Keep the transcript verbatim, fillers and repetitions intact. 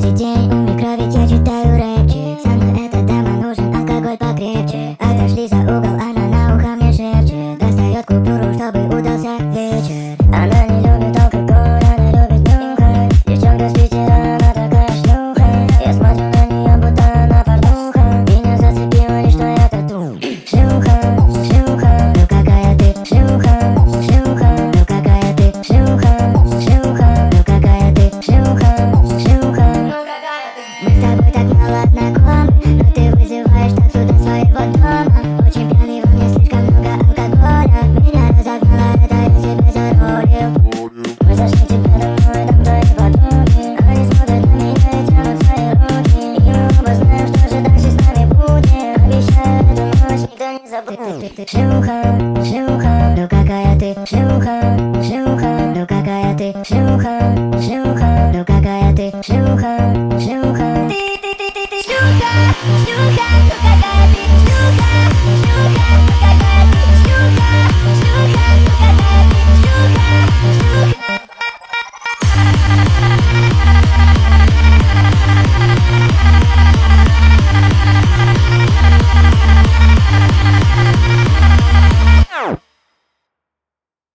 каждый день у микро, ведь я читаю рэпчик. Со мной эта дама, нужен алкоголь покрепче. Отошли за угол, она на ухо мне шепчет. Достает купюру, чтобы удался вечер. Она не любит алкоголь, она любит нюхать. Девчонка с Питера, она такая шлюха. Я смотрю на нее, будто она порнуха. Меня зацепило лишь твоя тату. Шлюха, шлюха, ну какая ты шлюха. Шлюха, ну какая ты шлюха. Шлюха, ну какая ты шлюха. Шлюха, ну какая ты. Мы с тобой так мало знакомы, но ты вызываешь таксу до своего дома. Очень пьяный, во мне слишком много алкоголя. Меня разогнало, это я себе заролил. Мы зашли тебе домой, там твои подруги. Они смотрят на меня и тянут свои руки. И мы оба знаем, что же дальше с нами будет. Обещаю, эту ночь никто не забудет. Ты, ты, ты шлюха, шлюха, ну какая ты шлюха. Шлюха, ну какая ты шлюха. Шлюха, ну какая ты шлюха. Шлюха, ты, ты, ты, ты, ты шлюха. Шлюха, ну какая ты